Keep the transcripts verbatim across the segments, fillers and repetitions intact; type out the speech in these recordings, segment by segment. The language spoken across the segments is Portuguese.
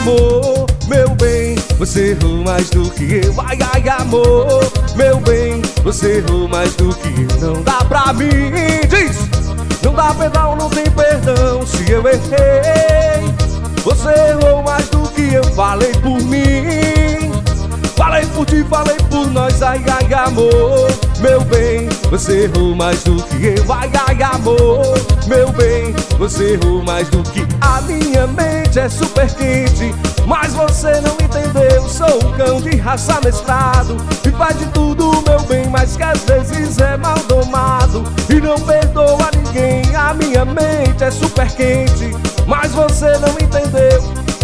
amor, meu bem, você errou mais do que eu. Ai, ai, amor, meu bem, você errou mais do que eu. Não dá pra mim, diz. Não dá perdão, não tem perdão se eu errei. Você errou mais do que eu. Falei por mim, falei por ti, falei por nós. Ai, ai, amor, meu bem, você errou mais do que eu. Ai, ai, amor, meu bem, você errou mais do que a minha mente é super quente, mas você não entendeu. Sou um cão de raça mestrado e faz de tudo, meu bem, mas que às vezes é mal domado e não perdoa ninguém. A minha mente é super quente, mas você não entendeu.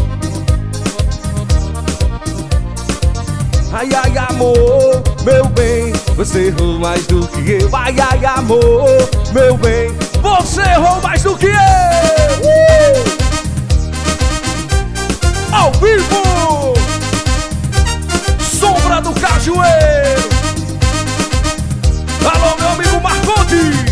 Ai, ai, amor, meu bem, você errou mais do que eu. Ai, ai, amor, meu bem, você errou mais do que eu. uh! Ao vivo, Sombra do Cajueiro. Alô, meu amigo Marcondes.